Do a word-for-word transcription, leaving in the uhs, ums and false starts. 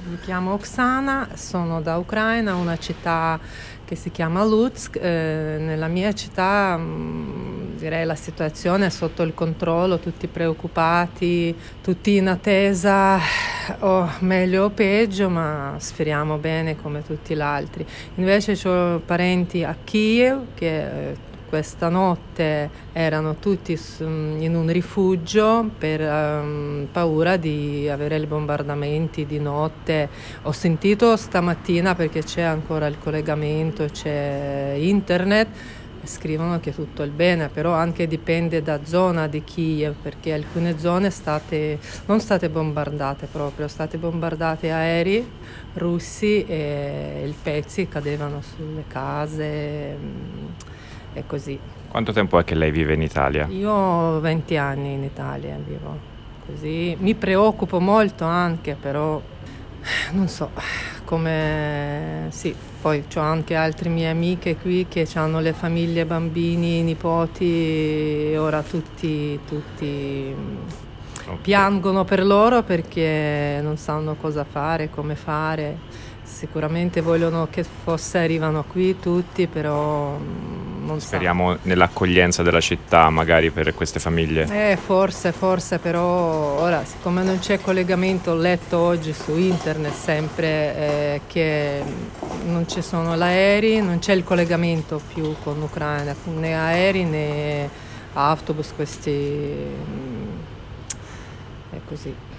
Mi chiamo Oksana, sono da Ucraina, una città che si chiama Lutsk. Eh, nella mia città mh, direi la situazione è sotto il controllo, tutti preoccupati, tutti in attesa, o meglio o peggio, ma speriamo bene come tutti gli altri. Invece ho parenti a Kiev che eh, questa notte erano tutti su- in un rifugio per ehm, paura di avere i bombardamenti di notte. Ho sentito stamattina, perché c'è ancora il collegamento, c'è internet, scrivono che tutto è bene, però anche dipende da zona di Kiev, perché alcune zone state, non state bombardate proprio, state bombardate aerei russi e i pezzi cadevano sulle case mm, e così. Quanto tempo è che lei vive in Italia? Io ho venti anni in Italia, vivo così. Mi preoccupo molto anche, però non so come. Sì, poi ho anche altre mie amiche qui che hanno le famiglie, bambini, nipoti, e ora tutti, tutti mm, Ok. piangono per loro perché non sanno cosa fare, come fare. Sicuramente vogliono che fosse arrivano qui tutti, però mm, non sanno. Speriamo nell'accoglienza della città, magari per queste famiglie. Eh, forse, forse, però ora, siccome non c'è collegamento, ho letto oggi su internet sempre eh, che non ci sono gli aerei, non c'è il collegamento più con l'Ucraina, né aerei né autobus, questi. mm, È così.